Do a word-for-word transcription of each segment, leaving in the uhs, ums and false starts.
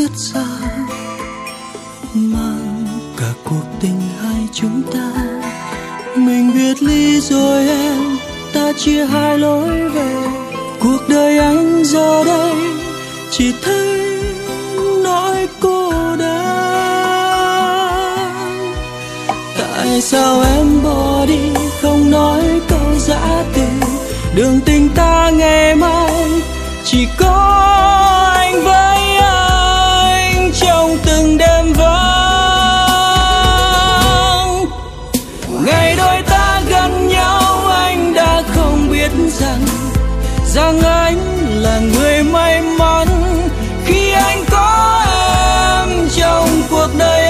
rất xa, mang cả cuộc tình hai chúng ta. Mình biệt ly rồi em, ta chia hai lối về. Cuộc đời anh giờ đây chỉ thấy nỗi cô đơn. Tại sao em bỏ đi không nói câu giã từ? Đường tình ta ngày mai chỉ có anh với anh trong từng đêm vắng. Ngày đôi ta gần nhau anh đã không biết rằng rằng anh là người may mắn khi anh có em trong cuộc đời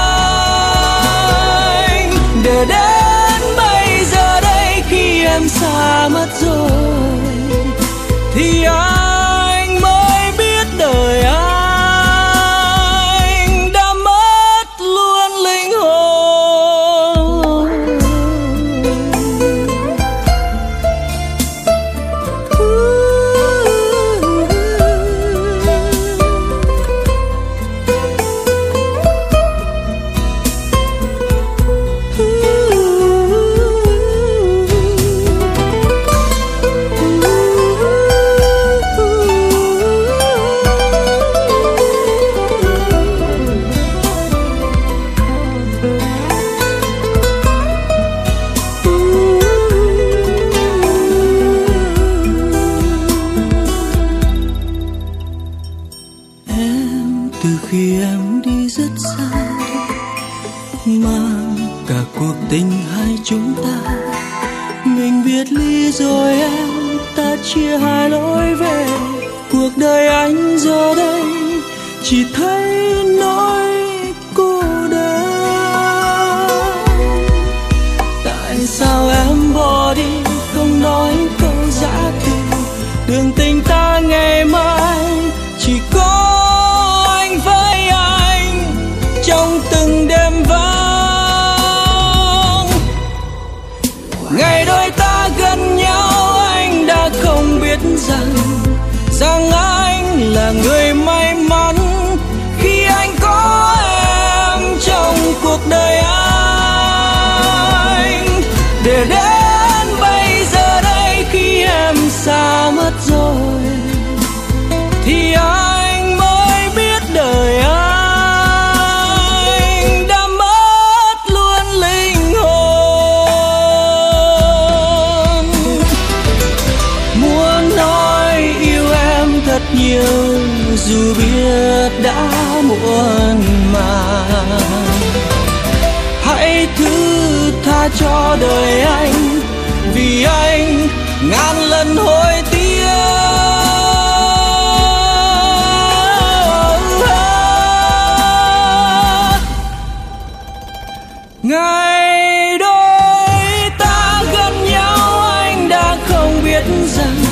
anh. Để đến bây giờ đây khi em xa mất rồi thì anh mới biết đời anh đã mất luôn linh hồn. Từ khi em đi rất xa, mang cả cuộc tình hai chúng ta. Mình biệt ly rồi em, ta chia hai lối về. Cuộc đời anh giờ đây chỉ thấy nỗi cô đơn. Tại sao em bỏ đi không nói câu giã từ? Đường tình ta ngày mai chỉ có với anh trong từng đêm vắng. Ngày đôi ta gần nhau anh đã không biết rằng rằng anh là người may mắn khi anh có em trong cuộc đời anh. Để đến bây giờ đây khi em xa mất rồi thì anh mới biết đời anh đã mất luôn linh hồn. Muốn nói yêu em thật nhiều dù biết đã muộn màng. Hãy thứ tha cho đời anh vì anh ngàn lần hối tiếc. Ngày đôi ta gần nhau anh đã không biết rằng